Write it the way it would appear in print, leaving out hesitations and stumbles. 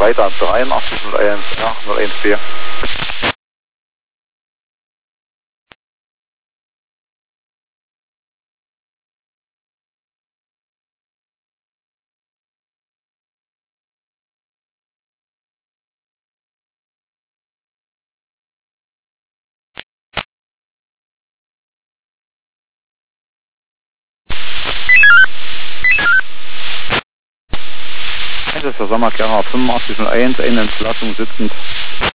weiter 8301, ja, 014. Das ist der Sommerkerner 8501, eine Entlassung sitzend.